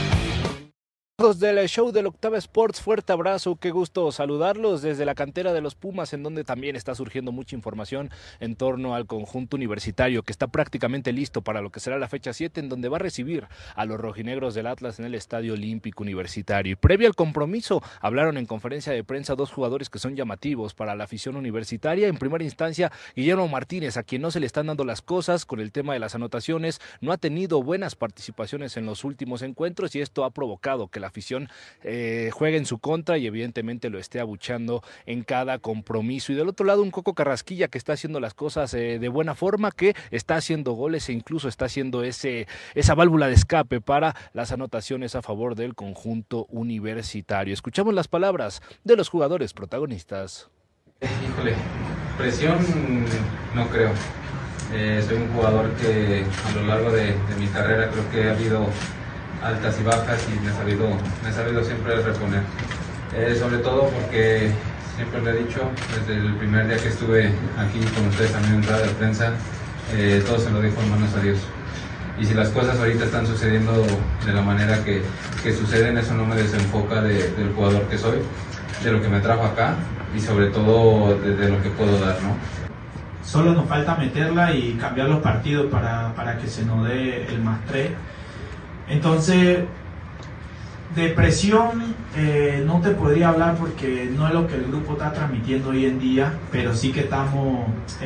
Del show del Octava Sports, fuerte abrazo, qué gusto saludarlos desde la cantera de los Pumas, en donde también está surgiendo mucha información en torno al conjunto universitario, que está prácticamente listo para lo que será la fecha 7, en donde va a recibir a los rojinegros del Atlas en el Estadio Olímpico Universitario. Y previo al compromiso, hablaron en conferencia de prensa dos jugadores que son llamativos para la afición universitaria. En primera instancia, Guillermo Martínez, a quien no se le están dando las cosas con el tema de las anotaciones, no ha tenido buenas participaciones en los últimos encuentros y esto ha provocado que la afición juegue en su contra y evidentemente lo esté abuchando en cada compromiso. Y del otro lado, un Coco Carrasquilla que está haciendo las cosas de buena forma, que está haciendo goles e incluso está haciendo esa válvula de escape para las anotaciones a favor del conjunto universitario. Escuchamos las palabras de los jugadores protagonistas. Híjole, presión no creo. Soy un jugador que a lo largo de mi carrera creo que ha habido altas y bajas y me he sabido siempre reponer. Sobre todo porque siempre le he dicho, desde el primer día que estuve aquí con ustedes también en rueda de prensa, todo se lo dejo en manos a Dios. Y si las cosas ahorita están sucediendo de la manera que suceden, eso no me desenfoca del jugador que soy, de lo que me trajo acá y sobre todo de lo que puedo dar, ¿no? Solo nos falta meterla y cambiar los partidos para que se nos dé el +3. Entonces, de presión no te podría hablar porque no es lo que el grupo está transmitiendo hoy en día, pero sí que estamos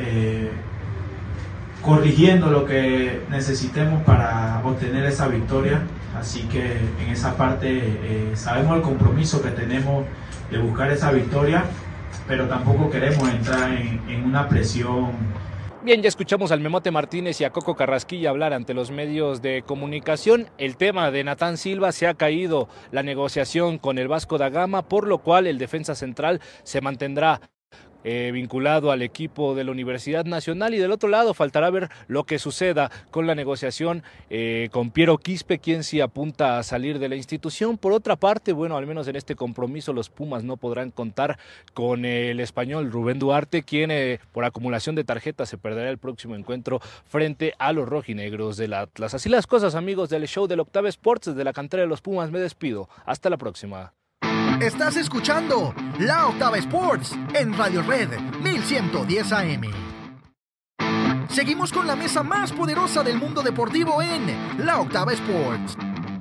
corrigiendo lo que necesitemos para obtener esa victoria. Así que en esa parte sabemos el compromiso que tenemos de buscar esa victoria, pero tampoco queremos entrar en una presión. Bien, ya escuchamos al Memote Martínez y a Coco Carrasquilla hablar ante los medios de comunicación. El tema de Natán Silva, se ha caído la negociación con el Vasco da Gama, por lo cual el defensa central se mantendrá vinculado al equipo de la Universidad Nacional, y del otro lado faltará ver lo que suceda con la negociación con Piero Quispe, quien sí apunta a salir de la institución. Por otra parte, bueno, al menos en este compromiso los Pumas no podrán contar con el español Rubén Duarte, quien por acumulación de tarjetas se perderá el próximo encuentro frente a los rojinegros del Atlas. Así las cosas, amigos del show de la Octava Sports. Desde la cantera de los Pumas me despido. Hasta la próxima. Estás escuchando La Octava Sports en Radio Red 1110 AM. Seguimos con la mesa más poderosa del mundo deportivo en La Octava Sports.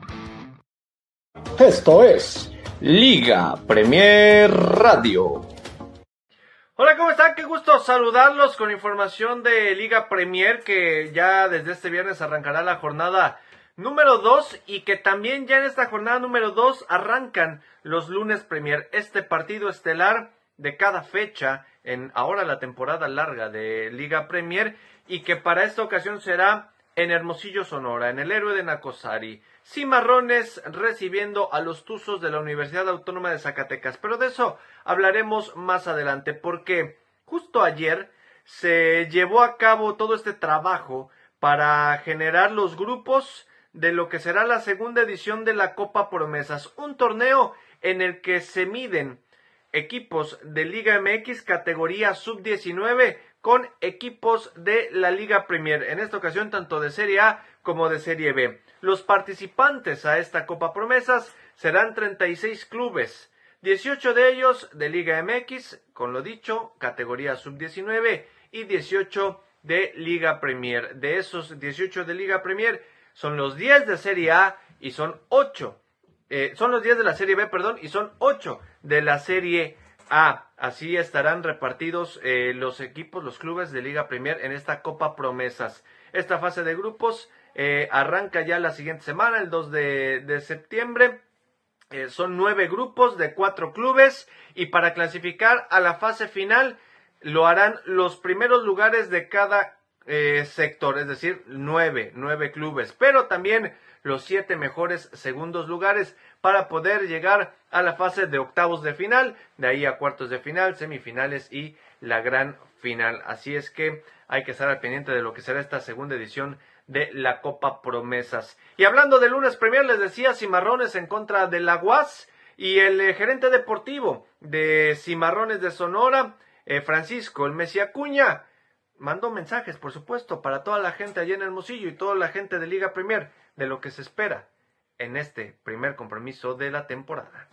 Esto es Liga Premier Radio. Hola, ¿cómo están? Qué gusto saludarlos con información de Liga Premier, que ya desde este viernes arrancará la jornada número 2 y que también ya en esta jornada número 2 arrancan los lunes Premier, este partido estelar de cada fecha en ahora la temporada larga de Liga Premier, y que para esta ocasión será en Hermosillo, Sonora, en el Héroe de Nacosari. Cimarrones recibiendo a los Tuzos de la Universidad Autónoma de Zacatecas, pero de eso hablaremos más adelante, porque justo ayer se llevó a cabo todo este trabajo para generar los grupos de lo que será la segunda edición de la Copa Promesas, un torneo en el que se miden equipos de Liga MX categoría sub-19 con equipos de la Liga Premier, en esta ocasión tanto de Serie A como de Serie B. Los participantes a esta Copa Promesas serán 36 clubes, 18 de ellos de Liga MX, con lo dicho, categoría sub-19, y 18 de Liga Premier. De esos 18 de Liga Premier, son los 10 de Serie A y son 8. Son los 10 de la Serie B, perdón, y son 8 de la Serie A. Así estarán repartidos los equipos, los clubes de Liga Premier en esta Copa Promesas. Esta fase de grupos arranca ya la siguiente semana, el 2 de septiembre. Son 9 grupos de 4 clubes, y para clasificar a la fase final lo harán los primeros lugares de cada sector, es decir, 9 clubes, pero también los 7 mejores segundos lugares para poder llegar a la fase de octavos de final, de ahí a cuartos de final, semifinales y la gran final. Así es que hay que estar al pendiente de lo que será esta segunda edición de la Copa Promesas. Y hablando de lunes Premier, les decía, Cimarrones en contra de la UAS, y el gerente deportivo de Cimarrones de Sonora, Francisco el Messi Acuña, mandó mensajes, por supuesto, para toda la gente allá en Hermosillo y toda la gente de Liga Premier de lo que se espera en este primer compromiso de la temporada.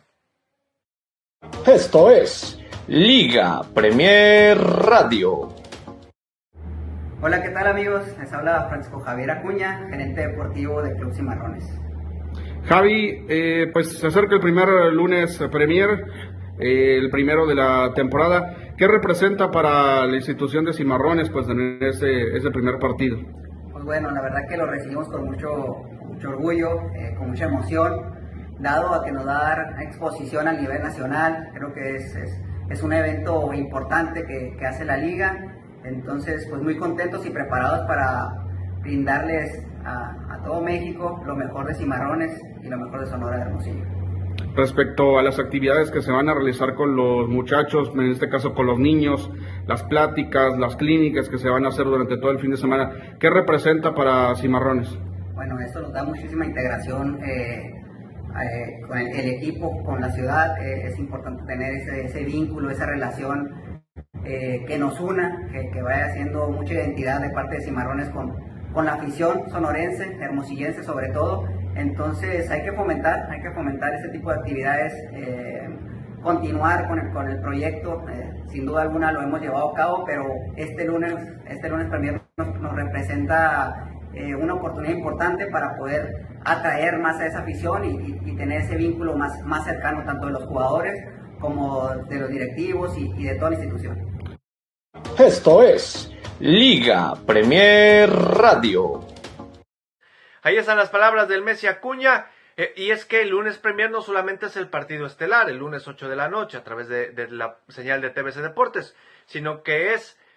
Esto es Liga Premier Radio. Hola, ¿qué tal, amigos? Les habla Francisco Javier Acuña, gerente deportivo de Club Cimarrones. Javi, pues se acerca el primer lunes Premier, el primero de la temporada. ¿Qué representa para la institución de Cimarrones pues tener ese primer partido? Pues bueno, la verdad que lo recibimos con mucho orgullo, con mucha emoción, dado a que nos va a dar exposición a nivel nacional. Creo que es un evento importante que hace la liga. Entonces, pues muy contentos y preparados para brindarles a todo México lo mejor de Cimarrones y lo mejor de Sonora de Hermosillo. Respecto a las actividades que se van a realizar con los muchachos, en este caso con los niños, las pláticas, las clínicas que se van a hacer durante todo el fin de semana, ¿qué representa para Cimarrones? Bueno, esto nos da muchísima integración con el equipo, con la ciudad. Es importante tener ese vínculo, esa relación que nos una, que vaya haciendo mucha identidad de parte de Cimarrones con la afición sonorense, hermosillense sobre todo. Entonces hay que fomentar ese tipo de actividades, continuar con el proyecto. Sin duda alguna lo hemos llevado a cabo, pero este lunes también nos representa una oportunidad importante para poder atraer más a esa afición y tener ese vínculo más cercano tanto de los jugadores como de los directivos y de toda la institución. Esto es Liga Premier Radio. Ahí están las palabras del Messi Acuña, y es que el lunes Premier no solamente es el partido estelar, el lunes 8 de la noche a través de la señal de TVC Deportes, sino que es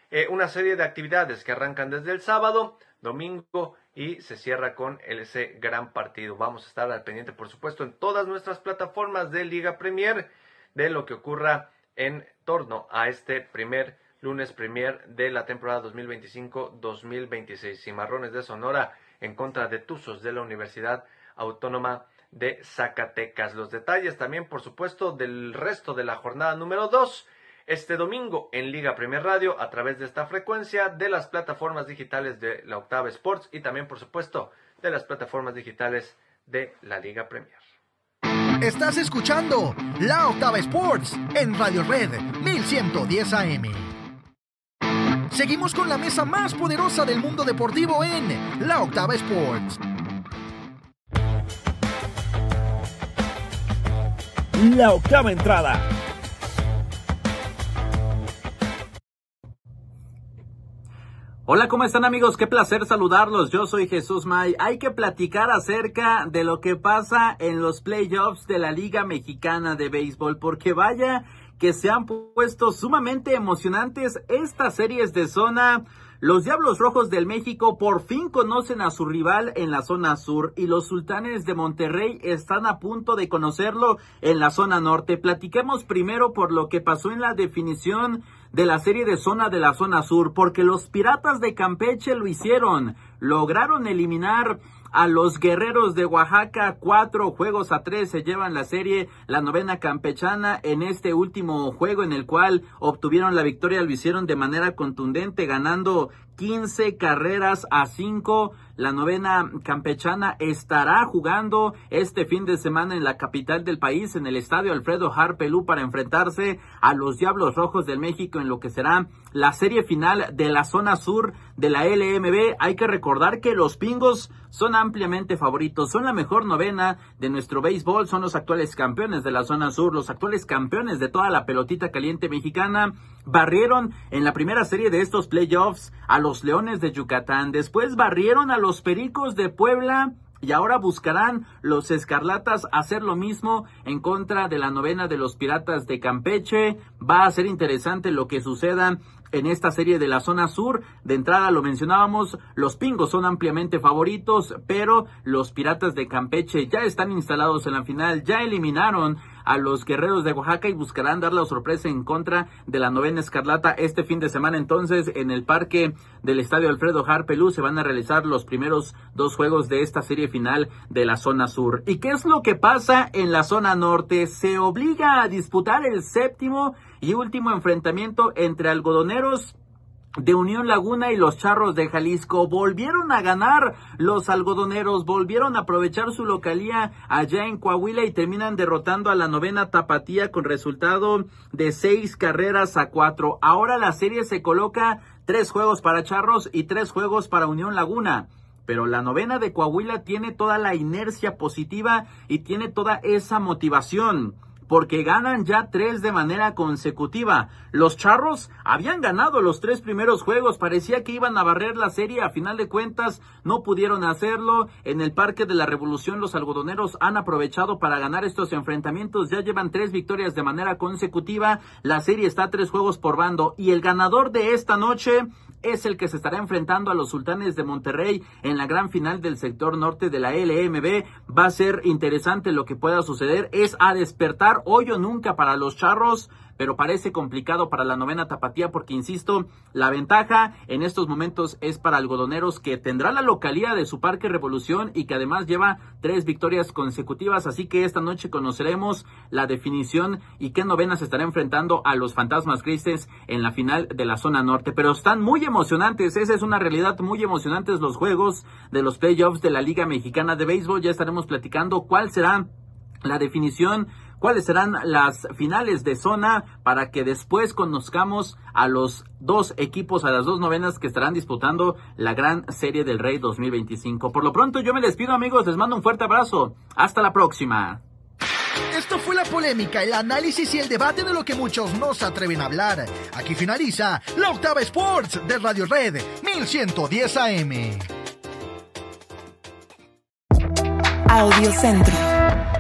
una serie de actividades que arrancan desde el sábado, domingo y se cierra con ese gran partido. Vamos a estar al pendiente, por supuesto, en todas nuestras plataformas de Liga Premier de lo que ocurra en torno a este primer lunes Premier de la temporada 2025-2026. Cimarrones de Sonora en contra de Tuzos de la Universidad Autónoma de Zacatecas. Los detalles también, por supuesto, del resto de la jornada número 2 este domingo en Liga Premier Radio a través de esta frecuencia, de las plataformas digitales de la Octava Sports y también, por supuesto, de las plataformas digitales de la Liga Premier. Estás escuchando La Octava Sports en Radio Red 1110 AM. Seguimos con la mesa más poderosa del mundo deportivo en La Octava Sports. La octava entrada. Hola, ¿cómo están, amigos? Qué placer saludarlos. Yo soy Jesús May. Hay que platicar acerca de lo que pasa en los playoffs de la Liga Mexicana de Béisbol, porque vaya que se han puesto sumamente emocionantes estas series de zona. Los Diablos Rojos del México por fin conocen a su rival en la zona sur y los Sultanes de Monterrey están a punto de conocerlo en la zona norte. Platiquemos primero por lo que pasó en la definición de la serie de zona de la zona sur, porque los Piratas de Campeche lo hicieron. Lograron eliminar a los Guerreros de Oaxaca 4-3, se llevan la serie, la novena campechana en este último juego en el cual obtuvieron la victoria, lo hicieron de manera contundente, ganando 15-5. La novena campechana estará jugando este fin de semana en la capital del país, en el estadio Alfredo Harpelú, para enfrentarse a los Diablos Rojos del México en lo que será la serie final de la zona sur de la LMB. Hay que recordar que los Pingos son ampliamente favoritos, son la mejor novena de nuestro béisbol, son los actuales campeones de la zona sur, los actuales campeones de toda la pelotita caliente mexicana. Barrieron en la primera serie de estos playoffs a los Leones de Yucatán, después barrieron a los Pericos de Puebla y ahora buscarán los Escarlatas hacer lo mismo en contra de la novena de los Piratas de Campeche. Va a ser interesante lo que suceda en esta serie de la zona sur. De entrada lo mencionábamos, los Pingos son ampliamente favoritos, pero los Piratas de Campeche ya están instalados en la final, ya eliminaron a los Guerreros de Oaxaca y buscarán dar la sorpresa en contra de la novena Escarlata este fin de semana. Entonces, en el parque del estadio Alfredo Harpelú se van a realizar los primeros 2 juegos de esta serie final de la zona sur. ¿Y qué es lo que pasa en la zona norte? Se obliga a disputar el séptimo y último enfrentamiento entre Algodoneros de Unión Laguna y los Charros de Jalisco. Volvieron a ganar los Algodoneros, volvieron a aprovechar su localía allá en Coahuila y terminan derrotando a la novena Tapatía con resultado de 6-4. Ahora la serie se coloca 3 juegos para Charros y 3 juegos para Unión Laguna. Pero la novena de Coahuila tiene toda la inercia positiva y tiene toda esa motivación, porque ganan ya 3 de manera consecutiva. Los Charros habían ganado los 3 primeros juegos, parecía que iban a barrer la serie, a final de cuentas no pudieron hacerlo. En el Parque de la Revolución los Algodoneros han aprovechado para ganar estos enfrentamientos, ya llevan 3 victorias de manera consecutiva, la serie está a 3 juegos por bando y el ganador de esta noche es el que se estará enfrentando a los Sultanes de Monterrey en la gran final del sector norte de la LMB. Va a ser interesante lo que pueda suceder, es a despertar hoy o nunca para los Charros, pero parece complicado para la novena Tapatía porque, insisto, la ventaja en estos momentos es para Algodoneros, que tendrá la localía de su Parque Revolución y que además lleva 3 victorias consecutivas, así que esta noche conoceremos la definición y qué novena se estará enfrentando a los Fantasmas Grises en la final de la zona norte. Pero están muy emocionantes, esa es una realidad, muy emocionantes los juegos de los playoffs de la Liga Mexicana de Béisbol. Ya estaremos platicando cuál será la definición, cuáles serán las finales de zona, para que después conozcamos a los 2 equipos, a las 2 novenas que estarán disputando la Gran Serie del Rey 2025. Por lo pronto yo me despido, amigos, les mando un fuerte abrazo, hasta la próxima. Esto fue la polémica, el análisis y el debate de lo que muchos no se atreven a hablar. Aquí finaliza La Octava Sports de Radio Red 1110 AM. Audio Centro.